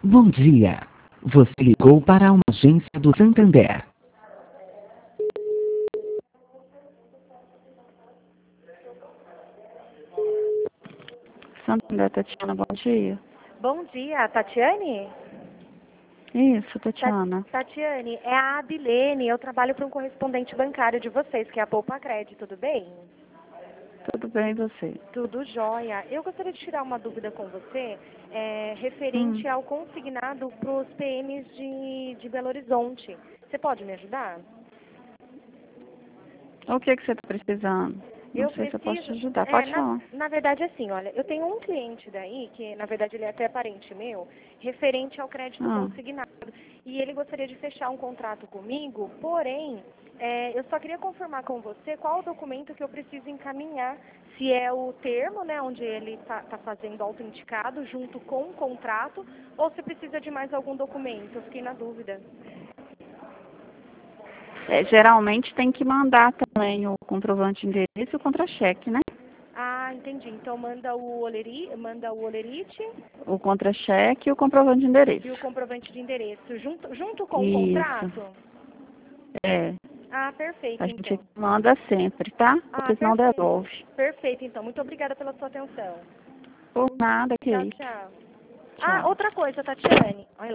Bom dia. Você ligou para uma agência do Santander. Santander, Tatiana, bom dia. Bom dia, Tatiane? Isso, Tatiana. Tatiane, é a Adilene, eu trabalho para um correspondente bancário de vocês, que é a Poupa Crédito, tudo bem? Tudo bem, e você? Tudo jóia. Eu gostaria de tirar uma dúvida com você, referente ao consignado para os PMs de Belo Horizonte. Você pode me ajudar? O que você está precisando? Não sei se eu posso te ajudar. Pode falar. Na verdade, assim, olha, eu tenho um cliente daí, que na verdade ele é até parente meu, referente ao crédito consignado. E ele gostaria de fechar um contrato comigo, porém, eu só queria confirmar com você qual o documento que eu preciso encaminhar. Se é o termo, né, onde ele está fazendo autenticado junto com o contrato, ou se precisa de mais algum documento. Eu fiquei na dúvida. Geralmente tem que mandar também o comprovante de endereço e o contra-cheque, né? Ah, entendi. Então manda o olerite. O contra-cheque e o comprovante de endereço. E o comprovante de endereço, junto com o Isso. contrato? É. Ah, perfeito, A então. gente manda sempre, tá? Porque senão devolve. Perfeito, então. Muito obrigada pela sua atenção. Por nada, que Tchau, isso. tchau. Tchau. Outra coisa, Tatiane. Olha